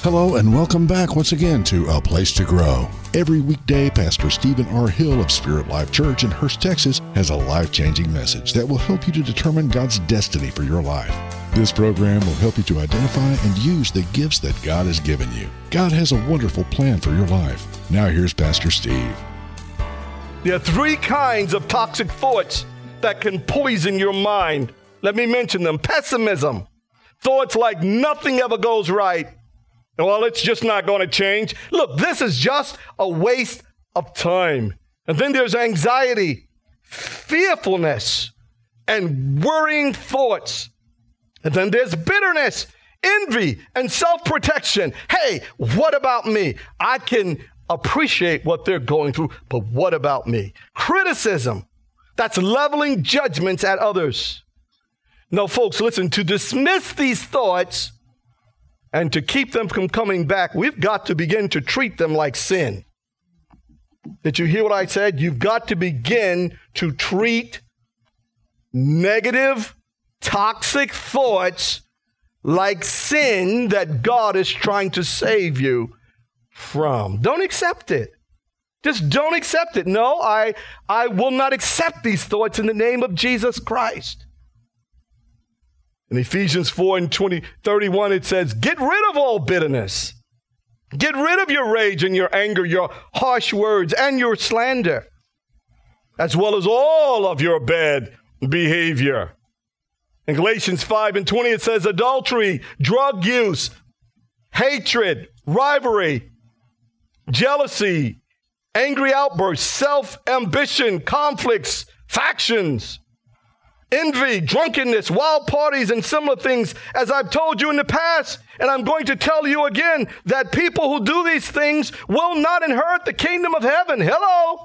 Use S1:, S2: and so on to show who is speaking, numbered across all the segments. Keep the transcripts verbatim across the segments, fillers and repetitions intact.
S1: Hello and welcome back once again to A Place to Grow. Every weekday, Pastor Stephen R. Hill of Spirit Life Church in Hurst, Texas, has a life-changing message that will help you to determine God's destiny for your life. This program will help you to identify and use the gifts that God has given you. God has a wonderful plan for your life. Now here's Pastor Steve.
S2: There are three kinds of toxic thoughts that can poison your mind. Let me mention them. Pessimism. Thoughts like nothing ever goes right. Well, it's just not going to change. Look, this is just a waste of time. And then there's anxiety, fearfulness, and worrying thoughts. And then there's bitterness, envy, and self-protection. Hey, what about me? I can appreciate what they're going through, but what about me? Criticism, that's leveling judgments at others. No, folks, listen, to dismiss these thoughts and to keep them from coming back, we've got to begin to treat them like sin. Did you hear what I said? You've got to begin to treat negative, toxic thoughts like sin that God is trying to save you from. Don't accept it. Just don't accept it. No, I, I will not accept these thoughts in the name of Jesus Christ. In Ephesians four and twenty, thirty-one, it says, get rid of all bitterness. Get rid of your rage and your anger, your harsh words, and your slander, as well as all of your bad behavior. In Galatians five and twenty, it says adultery, drug use, hatred, rivalry, jealousy, angry outbursts, self-ambition, conflicts, factions, envy, drunkenness, wild parties, and similar things, as I've told you in the past, and I'm going to tell you again, that people who do these things will not inherit the kingdom of heaven. Hello?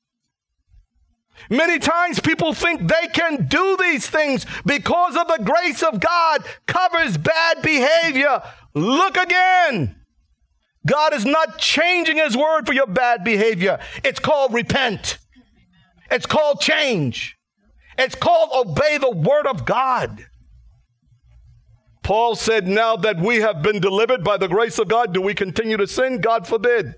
S2: Many times people think they can do these things because of the grace of God covers bad behavior. Look again. God is not changing his word for your bad behavior. It's called repent. It's called change. It's called obey the word of God. Paul said, now that we have been delivered by the grace of God, do we continue to sin? God forbid.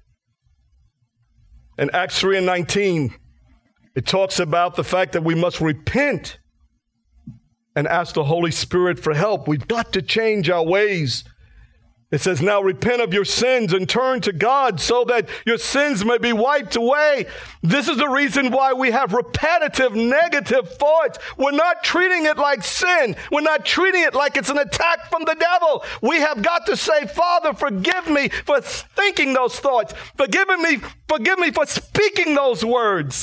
S2: In Acts three and nineteen, it talks about the fact that we must repent and ask the Holy Spirit for help. We've got to change our ways. It says, now repent of your sins and turn to God so that your sins may be wiped away. This is the reason why we have repetitive negative thoughts. We're not treating it like sin. We're not treating it like it's an attack from the devil. We have got to say, Father, forgive me for thinking those thoughts. Forgive me, forgive me for speaking those words.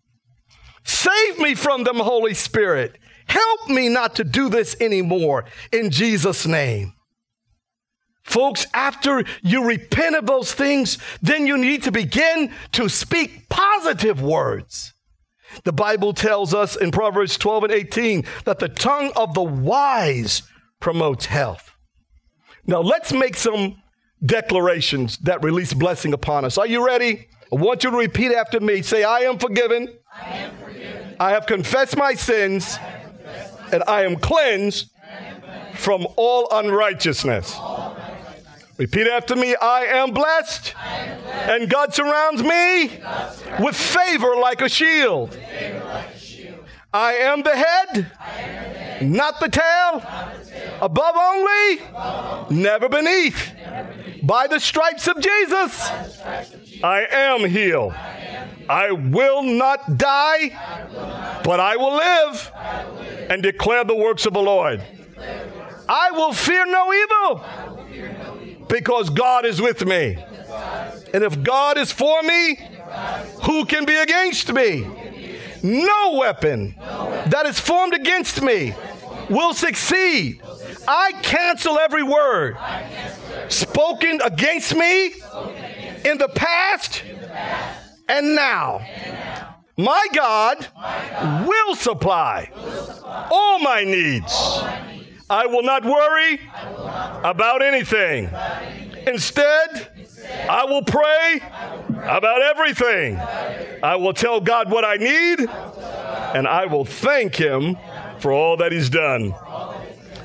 S2: Save me from them, Holy Spirit. Help me not to do this anymore in Jesus' name. Folks, after you repent of those things, then you need to begin to speak positive words. The Bible tells us in Proverbs twelve and eighteen that the tongue of the wise promotes health. Now, let's make some declarations that release blessing upon us. Are you ready? I want you to repeat after me. Say, I am forgiven.
S3: I am forgiven.
S2: I have confessed my sins,
S3: I have confessed my
S2: and I am cleansed,
S3: I am cleansed
S2: from all unrighteousness.
S3: all unrighteousness.
S2: Repeat after me. I am blessed,
S3: I am blessed,
S2: and God surrounds me
S3: God surrounds
S2: with favor like a shield.
S3: me with favor like a shield.
S2: I am the head,
S3: I am the head,
S2: not the tail,
S3: not the tail,
S2: above only,
S3: above only,
S2: never beneath.
S3: never beneath.
S2: By the stripes of Jesus,
S3: By the stripes of Jesus,
S2: I am healed.
S3: I am healed.
S2: I will not die,
S3: I will not
S2: but I will live
S3: I will live
S2: and declare the works of the Lord.
S3: and declare the works of
S2: I will fear no evil,
S3: I will fear no evil,
S2: because God is with me.
S3: because God is
S2: And if God is for me,
S3: God is
S2: who can be against me? No weapon that is formed against me will succeed. I cancel every word spoken against me in the past and now. My God will supply all my needs. I will not worry about anything. Instead, I will pray about everything. I will tell God what I need, and I will thank him for all that he's done.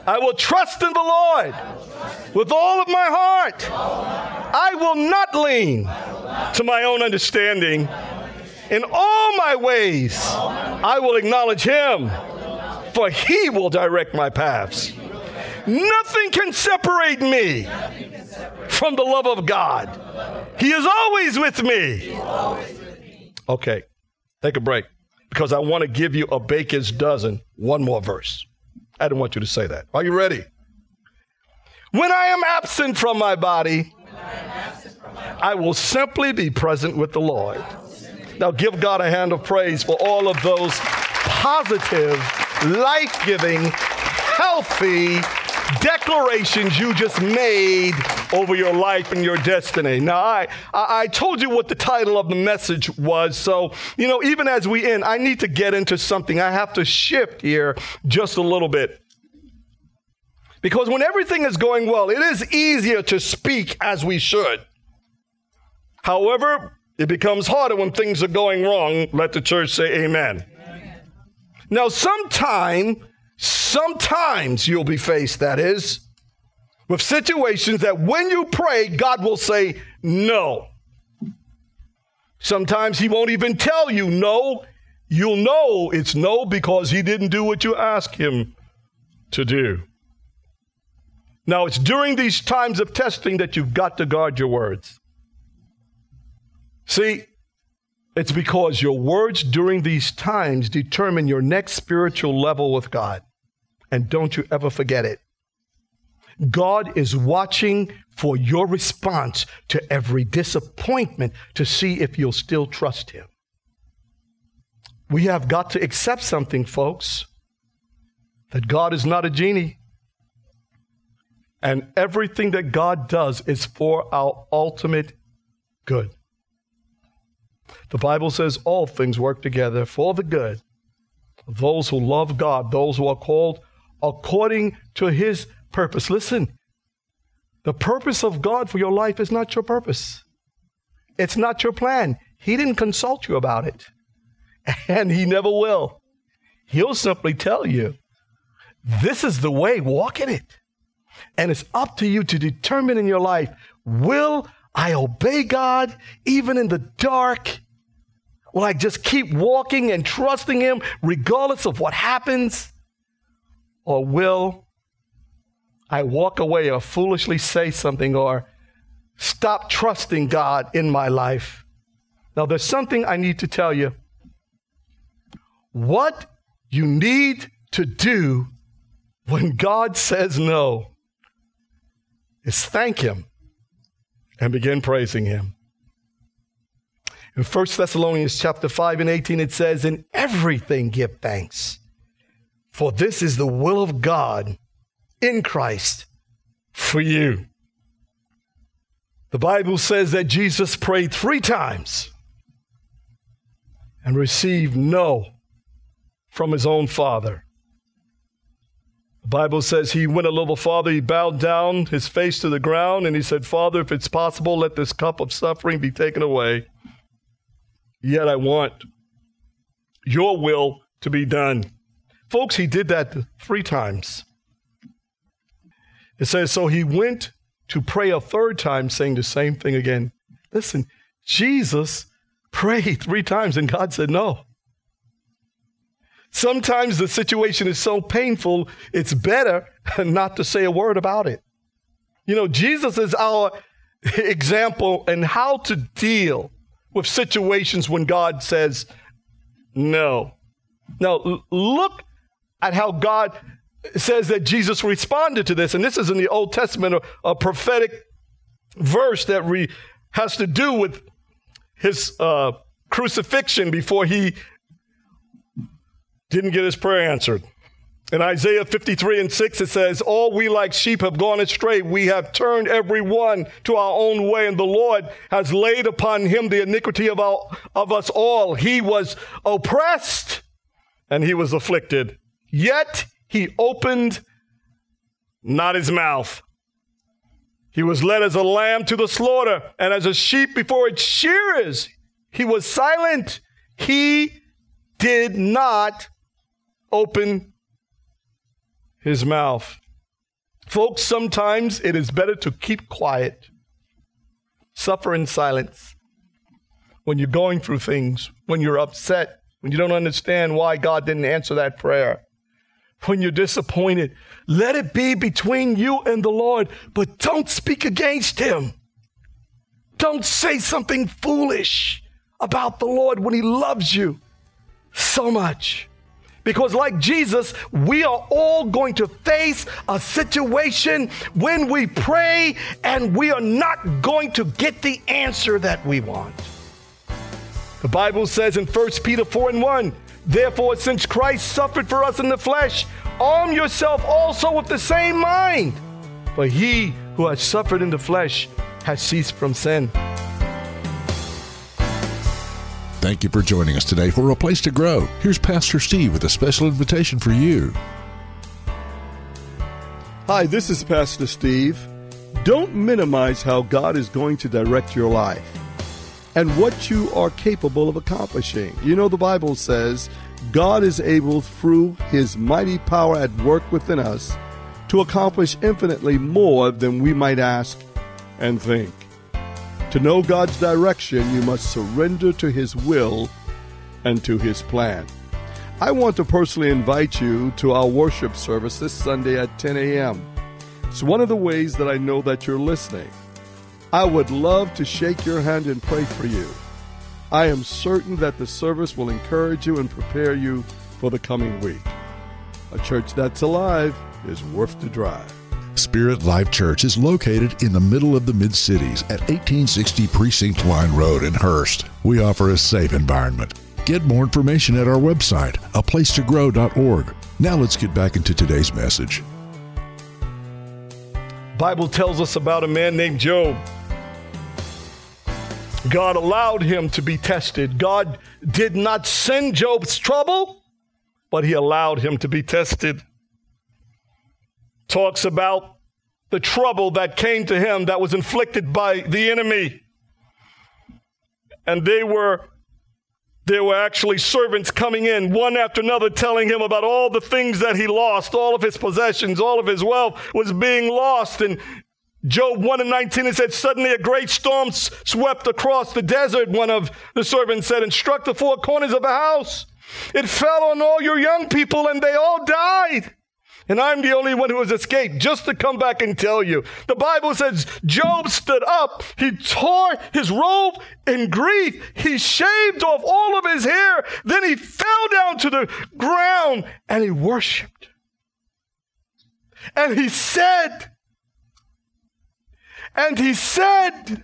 S2: I will trust in the Lord with all of my heart. I will not lean to my own understanding. In all my ways, I will acknowledge him, for he will direct my paths. Nothing can separate me from the love of God. He is always with me. Okay, take a break, because I want to give you a baker's dozen, one more verse. I didn't want you to say that. Are you ready? When I am absent from my body, I will simply be present with the Lord. Now give God a hand of praise for all of those positive, life-giving, healthy declarations you just made over your life and your destiny. Now, I, I, I told you what the title of the message was. So, you know, even as we end, I need to get into something. I have to shift here just a little bit. Because when everything is going well, it is easier to speak as we should. However, it becomes harder when things are going wrong. Let the church say amen. Amen. Now, sometime, sometimes you'll be faced, that is, with situations that when you pray, God will say no. Sometimes he won't even tell you no. You'll know it's no because he didn't do what you asked him to do. Now, it's during these times of testing that you've got to guard your words. See, it's because your words during these times determine your next spiritual level with God. And don't you ever forget it. God is watching for your response to every disappointment to see if you'll still trust him. We have got to accept something, folks, that God is not a genie. And everything that God does is for our ultimate good. The Bible says all things work together for the good of those who love God, those who are called according to his purpose. Listen, the purpose of God for your life is not your purpose. It's not your plan. He didn't consult you about it, and he never will. He'll simply tell you, this is the way, walk in it. And it's up to you to determine in your life, will I obey God even in the dark? Will I just keep walking and trusting him regardless of what happens? Or will I walk away or foolishly say something or stop trusting God in my life? Now, there's something I need to tell you. What you need to do when God says no is thank him and begin praising him. In First Thessalonians chapter five and eighteen, it says, in everything give thanks, for this is the will of God in Christ for you. The Bible says that Jesus prayed three times and received no from his own Father. The Bible says he went a little farther. He bowed down his face to the ground and he said, Father, if it's possible, let this cup of suffering be taken away. Yet I want your will to be done. Folks, he did that three times. It says, so he went to pray a third time, saying the same thing again. Listen, Jesus prayed three times and God said no. Sometimes the situation is so painful, it's better not to say a word about it. You know, Jesus is our example in how to deal with situations when God says no. Now, look at how God says that Jesus responded to this. And this is in the Old Testament, a, a prophetic verse that re, has to do with his uh, crucifixion before he didn't get his prayer answered. In Isaiah fifty-three and six, it says, all we like sheep have gone astray. We have turned every one to our own way, and the Lord has laid upon him the iniquity of, our, of us all. He was oppressed and he was afflicted, yet he opened not his mouth. He was led as a lamb to the slaughter, and as a sheep before its shearers, he was silent. He did not open his mouth. Folks, sometimes it is better to keep quiet, suffer in silence. When you're going through things, when you're upset, when you don't understand why God didn't answer that prayer, when you're disappointed, let it be between you and the Lord, but don't speak against him. Don't say something foolish about the Lord when he loves you so much. Because like Jesus, we are all going to face a situation when we pray and we are not going to get the answer that we want. The Bible says in First Peter four and one, therefore, since Christ suffered for us in the flesh, arm yourself also with the same mind. For he who has suffered in the flesh has ceased from sin.
S1: Thank you for joining us today for A Place to Grow. Here's Pastor Steve with a special invitation for you.
S4: Hi, this is Pastor Steve. Don't minimize how God is going to direct your life and what you are capable of accomplishing. You know, the Bible says God is able, through his mighty power at work within us, to accomplish infinitely more than we might ask and think. To know God's direction, you must surrender to his will and to his plan. I want to personally invite you to our worship service this Sunday at ten a.m. It's one of the ways that I know that you're listening. I would love to shake your hand and pray for you. I am certain that the service will encourage you and prepare you for the coming week. A church that's alive is worth the drive.
S1: Spirit Life Church is located in the middle of the Mid-Cities at eighteen sixty Precinct Line Road in Hurst. We offer a safe environment. Get more information at our website, a place to grow dot org. Now let's get back into today's message.
S2: The Bible tells us about a man named Job. God allowed him to be tested. God did not send Job's trouble, but he allowed him to be tested. Talks about the trouble that came to him that was inflicted by the enemy. And they were, there were actually servants coming in, one after another, telling him about all the things that he lost, all of his possessions, all of his wealth was being lost. And Job one and nineteen, it said, suddenly a great storm s- swept across the desert, one of the servants said, and struck the four corners of the house. It fell on all your young people, and they all died. And I'm the only one who has escaped, just to come back and tell you. The Bible says Job stood up. He tore his robe in grief. He shaved off all of his hair. Then he fell down to the ground and he worshiped. And he said, and he said,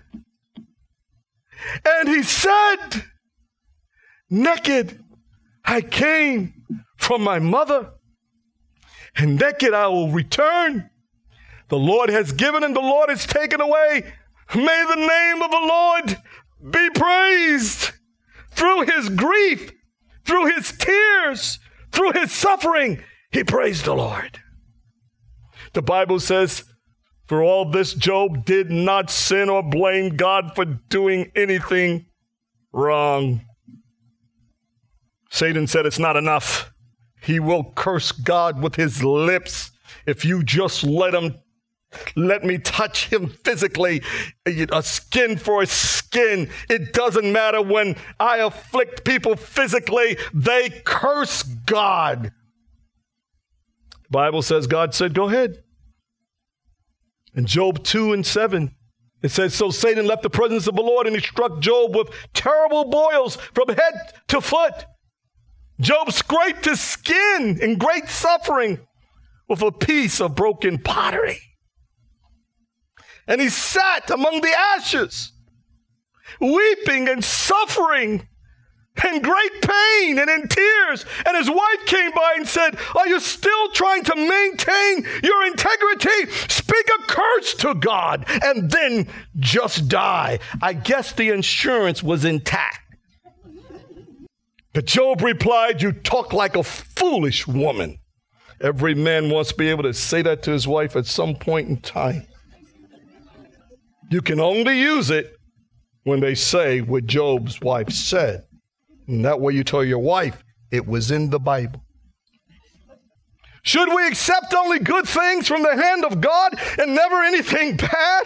S2: and he said, naked I came from my mother, and naked I will return. The Lord has given and the Lord has taken away. May the name of the Lord be praised. Through his grief, through his tears, through his suffering, he praised the Lord. The Bible says, for all this, Job did not sin or blame God for doing anything wrong. Satan said it's not enough. He will curse God with his lips if you just let him, let me touch him physically, a skin for a skin. It doesn't matter when I afflict people physically, they curse God. The Bible says God said, go ahead. In Job two and seven, it says, so Satan left the presence of the Lord and he struck Job with terrible boils from head to foot. Job scraped his skin in great suffering with a piece of broken pottery. And he sat among the ashes, weeping and suffering in great pain and in tears. And his wife came by and said, are you still trying to maintain your integrity? Speak a curse to God and then just die. I guess the insurance was intact. But Job replied, you talk like a foolish woman. Every man wants to be able to say that to his wife at some point in time. You can only use it when they say what Job's wife said. And that way you tell your wife it was in the Bible. Should we accept only good things from the hand of God and never anything bad?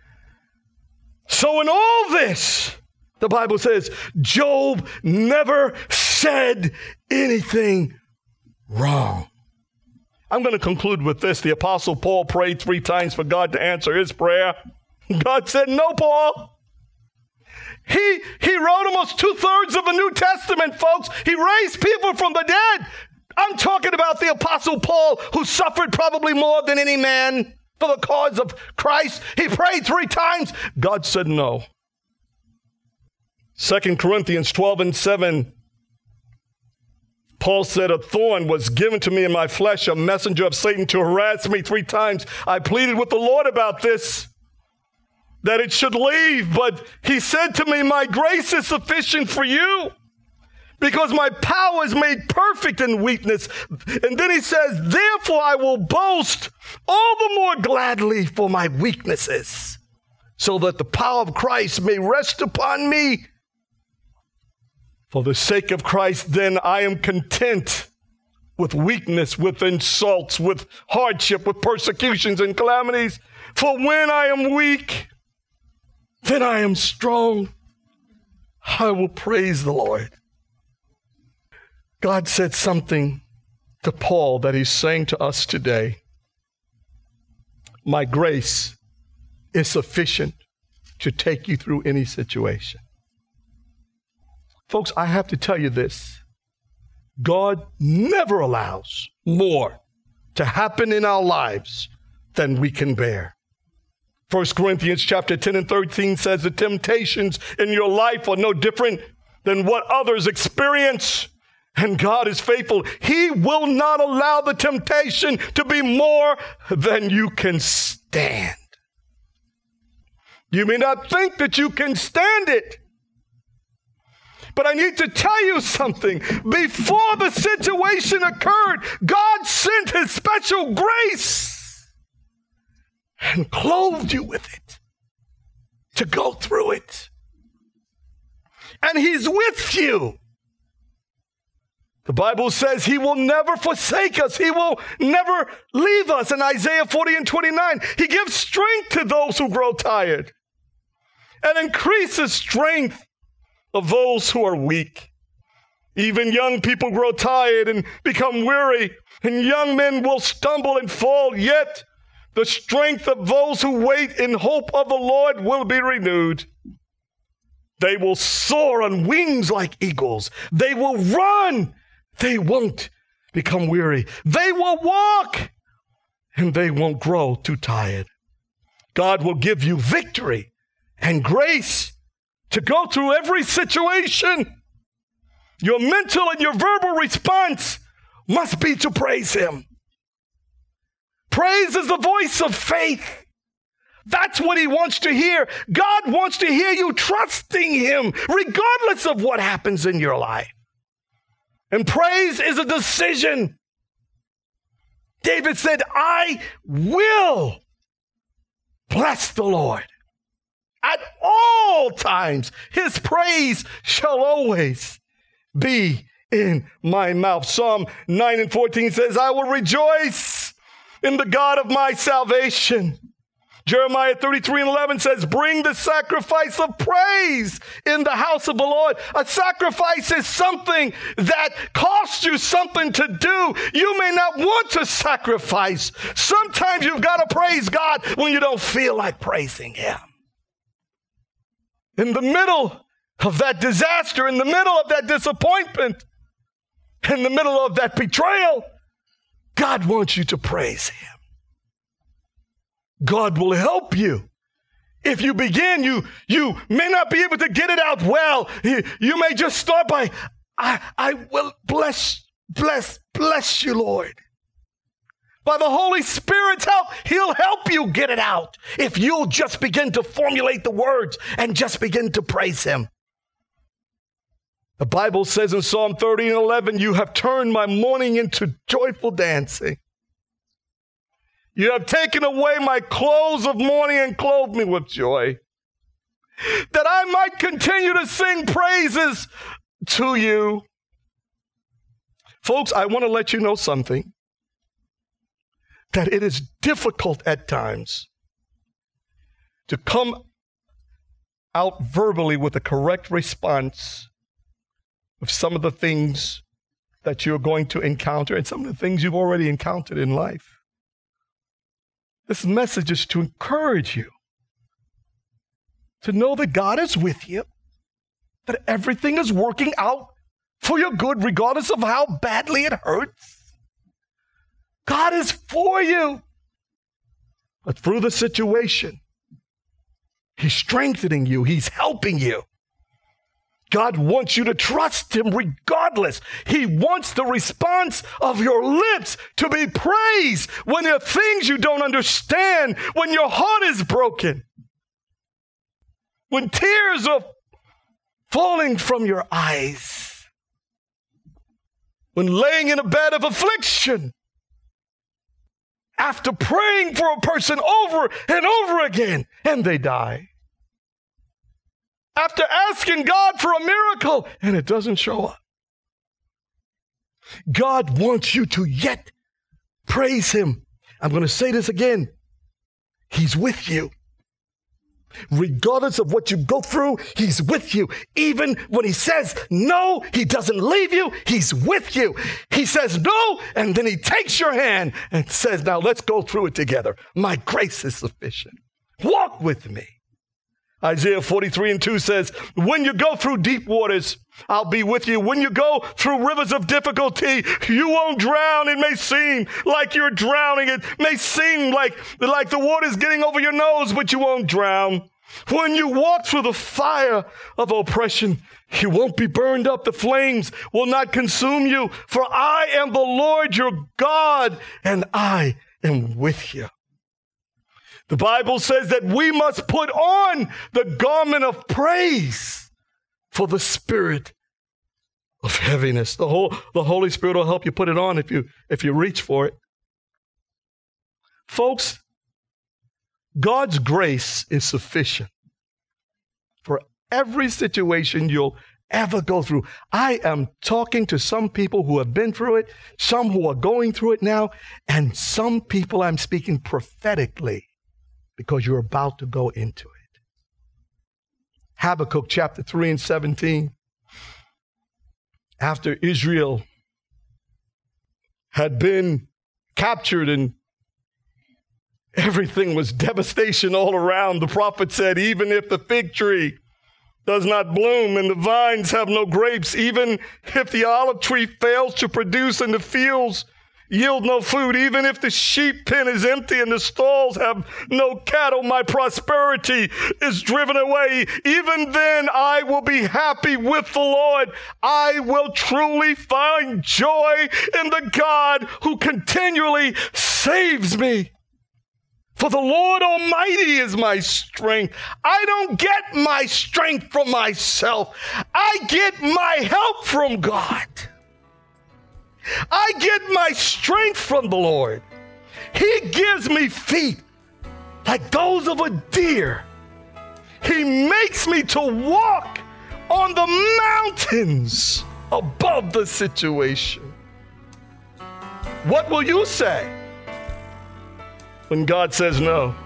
S2: So in all this, the Bible says, Job never said anything wrong. I'm going to conclude with this. The Apostle Paul prayed three times for God to answer his prayer. God said, no, Paul. He, he wrote almost two-thirds of the New Testament, folks. He raised people from the dead. I'm talking about the Apostle Paul, who suffered probably more than any man for the cause of Christ. He prayed three times. God said no. Second Corinthians twelve and seven, Paul said, a thorn was given to me in my flesh, a messenger of Satan to harass me three times. I pleaded with the Lord about this, that it should leave. But he said to me, my grace is sufficient for you, because my power is made perfect in weakness. And then he says, therefore I will boast all the more gladly for my weaknesses, so that the power of Christ may rest upon me. For the sake of Christ, then, I am content with weakness, with insults, with hardship, with persecutions and calamities. For when I am weak, then I am strong. I will praise the Lord. God said something to Paul that he's saying to us today. My grace is sufficient to take you through any situation. Folks, I have to tell you this. God never allows more to happen in our lives than we can bear. First Corinthians chapter ten and thirteen says the temptations in your life are no different than what others experience. And God is faithful. He will not allow the temptation to be more than you can stand. You may not think that you can stand it, but I need to tell you something. Before the situation occurred, God sent his special grace and clothed you with it to go through it. And he's with you. The Bible says he will never forsake us. He will never leave us. In Isaiah forty and twenty-nine, he gives strength to those who grow tired and increases strength of those who are weak. Even young people grow tired and become weary, and young men will stumble and fall, yet the strength of those who wait in hope of the Lord will be renewed. They will soar on wings like eagles. They will run. They won't become weary. They will walk, and they won't grow too tired. God will give you victory and grace to go through every situation. Your mental and your verbal response must be to praise him. Praise is the voice of faith. That's what he wants to hear. God wants to hear you trusting him, regardless of what happens in your life. And praise is a decision. David said, I will bless the Lord. At all times, his praise shall always be in my mouth. Psalm nine and fourteen says, I will rejoice in the God of my salvation. Jeremiah thirty-three and eleven says, bring the sacrifice of praise in the house of the Lord. A sacrifice is something that costs you something to do. You may not want to sacrifice. Sometimes you've got to praise God when you don't feel like praising him. In the middle of that disaster, in the middle of that disappointment, in the middle of that betrayal, God wants you to praise him. God will help you. If you begin, you, you may not be able to get it out well. You, you may just start by, I, I will bless, bless, bless you, Lord. By the Holy Spirit's help, he'll help you get it out if you'll just begin to formulate the words and just begin to praise him. The Bible says in Psalm thirty and eleven, you have turned my mourning into joyful dancing. You have taken away my clothes of mourning and clothed me with joy, that I might continue to sing praises to you. Folks, I want to let you know something. that it is difficult at times to come out verbally with a correct response of some of the things that you're going to encounter and some of the things you've already encountered in life. This message is to encourage you to know that God is with you, that everything is working out for your good, regardless of how badly it hurts. God is for you. But through the situation, He's strengthening you. He's helping you. God wants you to trust Him regardless. He wants the response of your lips to be praise when there are things you don't understand, when your heart is broken, when tears are falling from your eyes, when laying in a bed of affliction, after praying for a person over and over again, and they die. After asking God for a miracle, and it doesn't show up. God wants you to yet praise Him. I'm going to say this again. He's with you. Regardless of what you go through, He's with you. Even when He says no, He doesn't leave you. He's with you. He says no, and then He takes your hand and says, now let's go through it together. My grace is sufficient. Walk with me. Isaiah forty-three and two says, when you go through deep waters, I'll be with you. When you go through rivers of difficulty, you won't drown. It may seem like you're drowning. It may seem like, like the water's getting over your nose, but you won't drown. When you walk through the fire of oppression, you won't be burned up. The flames will not consume you. For I am the Lord your God, and I am with you. The Bible says that we must put on the garment of praise for the spirit of heaviness. The whole, the Holy Spirit will help you put it on if you, if you reach for it. Folks, God's grace is sufficient for every situation you'll ever go through. I am talking to some people who have been through it, some who are going through it now, and some people I'm speaking prophetically, because you're about to go into it. Habakkuk chapter three and seventeen. After Israel had been captured and everything was devastation all around, the prophet said, even if the fig tree does not bloom and the vines have no grapes, even if the olive tree fails to produce and the fields yield no food, even if the sheep pen is empty and the stalls have no cattle, my prosperity is driven away. Even then I will be happy with the Lord. I will truly find joy in the God who continually saves me. For the Lord Almighty is my strength. I don't get my strength from myself. I get my help from God. I get my strength from the Lord. He gives me feet like those of a deer. He makes me to walk on the mountains above the situation. What will you say when God says no?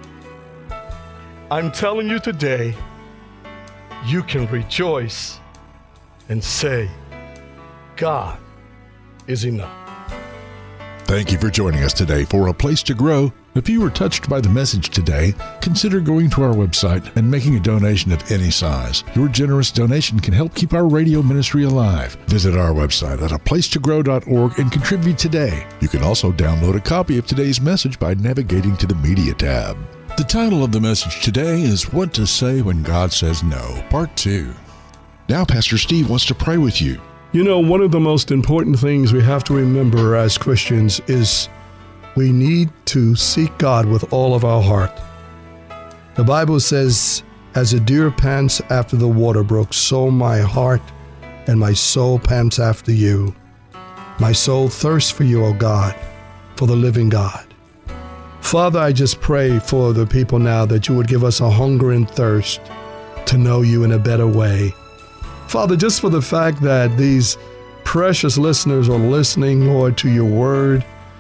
S2: I'm telling you today, you can rejoice and say, God is enough.
S1: Thank you for joining us today for A Place to Grow. If you were touched by the message today, consider going to our website and making a donation of any size. Your generous donation can help keep our radio ministry alive. Visit our website at a place to grow dot org and contribute today. You can also download a copy of today's message by navigating to the Media tab. The title of the message today is What to Say When God Says No, Part two. Now Pastor Steve wants to pray with you.
S4: You know, one of the most important things we have to remember as Christians is we need to seek God with all of our heart. The Bible says, as a deer pants after the water brook, so my heart and my soul pants after you. My soul thirsts for you, O God, for the living God. Father, I just pray for the people now that you would give us a hunger and thirst to know you in a better way. Father, just for the fact that these precious listeners are listening, Lord, to your word,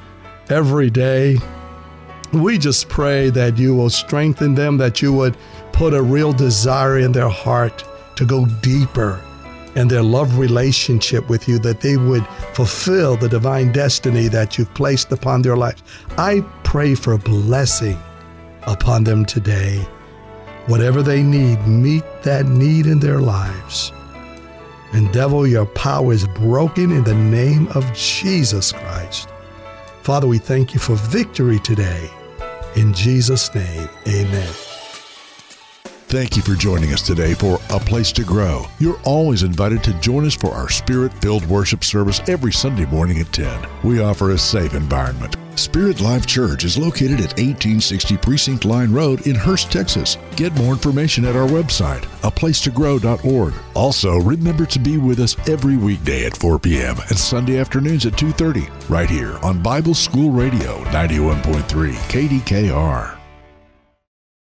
S5: every day. We just pray that you will strengthen them, that you would put a real desire in their heart to go deeper in their love relationship with you, that they would fulfill the divine destiny that you've placed upon their lives. I pray for blessing upon them today. Whatever they need, meet that need in their lives. And devil, your power is broken in the name of Jesus Christ. Father, we thank you for victory today. In Jesus' name, amen.
S1: Thank you for joining us today for A Place to Grow. You're always invited to join us for our Spirit-filled worship service every Sunday morning at ten. We offer a safe environment. Spirit Life Church is located at eighteen sixty Precinct Line Road in Hurst, Texas. Get more information at our website, a place to grow dot org. Also, remember to be with us every weekday at four p.m. and Sunday afternoons at two thirty, right here on Bible School Radio ninety-one point three K D K R.